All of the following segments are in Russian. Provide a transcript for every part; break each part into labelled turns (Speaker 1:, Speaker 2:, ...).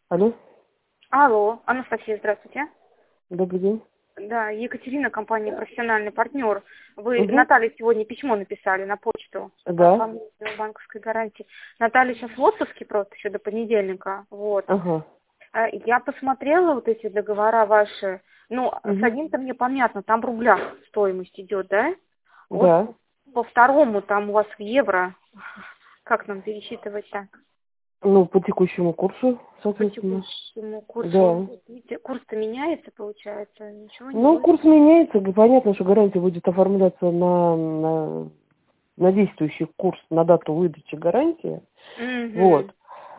Speaker 1: Алло,
Speaker 2: Алло, Анастасия, здравствуйте.
Speaker 1: добрый день.
Speaker 2: Да, Екатерина, компания «Профессиональный партнер». Вы
Speaker 1: Угу.
Speaker 2: Наталье сегодня письмо написали на почту по
Speaker 1: Да.
Speaker 2: оформлению банковской гарантии. Наталья сейчас в отпуске просто еще до понедельника. Вот.
Speaker 1: Ага.
Speaker 2: Я посмотрела вот эти договора ваши. Ну, с
Speaker 1: Угу.
Speaker 2: одним-то мне понятно, там в рублях стоимость идет, да? Вот
Speaker 1: Да.
Speaker 2: по второму там у вас в евро. Как нам пересчитывать-то?
Speaker 1: Ну, по текущему курсу,
Speaker 2: По
Speaker 1: соответственно.
Speaker 2: текущему курсу.
Speaker 1: Да.
Speaker 2: Видите, курс-то меняется, получается, ничего не
Speaker 1: Ну,
Speaker 2: будет.
Speaker 1: курс меняется. Понятно, что гарантия будет оформляться на действующий курс, на дату выдачи гарантии.
Speaker 2: Угу.
Speaker 1: Вот.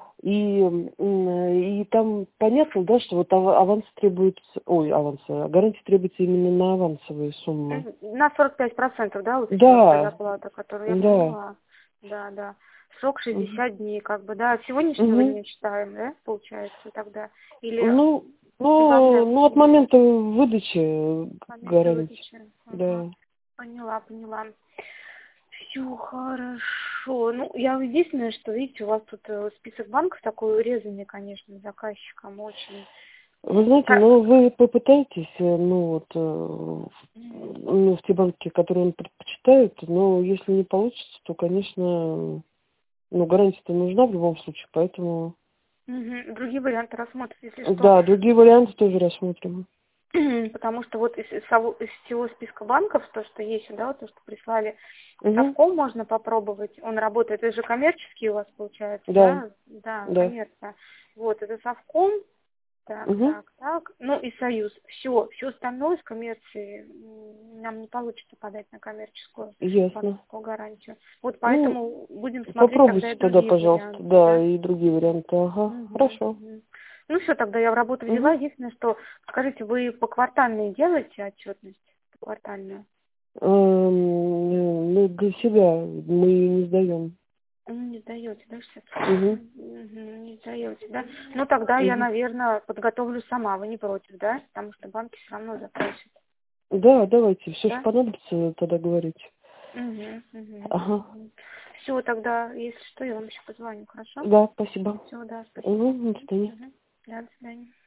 Speaker 1: И там понятно, да, что вот аванс требуется, гарантия требуется именно на авансовые суммы.
Speaker 2: На 45%, да, условно
Speaker 1: Да,
Speaker 2: предоплата, которую я
Speaker 1: да.
Speaker 2: поняла. Да, да. Срок
Speaker 1: Угу.
Speaker 2: 60 дней, как бы, да, от сегодняшнего
Speaker 1: Угу.
Speaker 2: дня считаем, да, получается тогда? Или
Speaker 1: Ну,
Speaker 2: прибавляем
Speaker 1: ну, от
Speaker 2: сумму
Speaker 1: момента выдачи
Speaker 2: с момента
Speaker 1: гарантии.
Speaker 2: выдачи? Ага.
Speaker 1: Да.
Speaker 2: Поняла, поняла. Все хорошо. Ну, я единственное, что, видите, у вас тут список банков такой урезанный, конечно, заказчиком очень.
Speaker 1: Вы знаете,
Speaker 2: Ка-
Speaker 1: ну, вы попытаетесь, ну, в те банки, которые он предпочитает, но если не получится, то, конечно, ну, гарантия-то нужна в любом случае, поэтому,
Speaker 2: Мгм. Другие варианты рассмотрим, если что.
Speaker 1: да, другие варианты тоже рассмотрим.
Speaker 2: Потому что вот из всего списка банков, то, что есть, да, вот то, что прислали,
Speaker 1: Угу.
Speaker 2: Совком можно попробовать, он работает, это же коммерческий у вас получается,
Speaker 1: Да,
Speaker 2: да? Да,
Speaker 1: да.
Speaker 2: коммерция. Вот, это Совком, так,
Speaker 1: Угу.
Speaker 2: так, так, ну и Союз. Все остальное с коммерции нам не получится подать на коммерческую
Speaker 1: Ясно.
Speaker 2: банковскую гарантию. Вот
Speaker 1: Ну,
Speaker 2: поэтому будем смотреть тогда
Speaker 1: попробуйте
Speaker 2: и
Speaker 1: тогда,
Speaker 2: другие
Speaker 1: пожалуйста,
Speaker 2: варианты,
Speaker 1: да,
Speaker 2: да?
Speaker 1: и другие варианты. Ага,
Speaker 2: Мгм,
Speaker 1: хорошо.
Speaker 2: мгм. Ну все, тогда я в работу взяла.
Speaker 1: Угу.
Speaker 2: Единственное, что, скажите, вы поквартальные делаете отчетность? Поквартальную?
Speaker 1: Ну, для себя мы не сдаем.
Speaker 2: Не сдаете, да, сейчас?
Speaker 1: Угу.
Speaker 2: Не сдаете, да? Ну тогда я,
Speaker 1: Угу.
Speaker 2: наверное, подготовлю сама. Вы не против, да? Потому что банки все равно запросят.
Speaker 1: Да, давайте, все, что
Speaker 2: Да?
Speaker 1: понадобится, тогда говорите. Ага.
Speaker 2: Все, тогда, если что, я вам еще позвоню, хорошо?
Speaker 1: Да, спасибо.
Speaker 2: Все, да, спасибо.
Speaker 1: Угу, до свидания.
Speaker 2: Да, до свидания.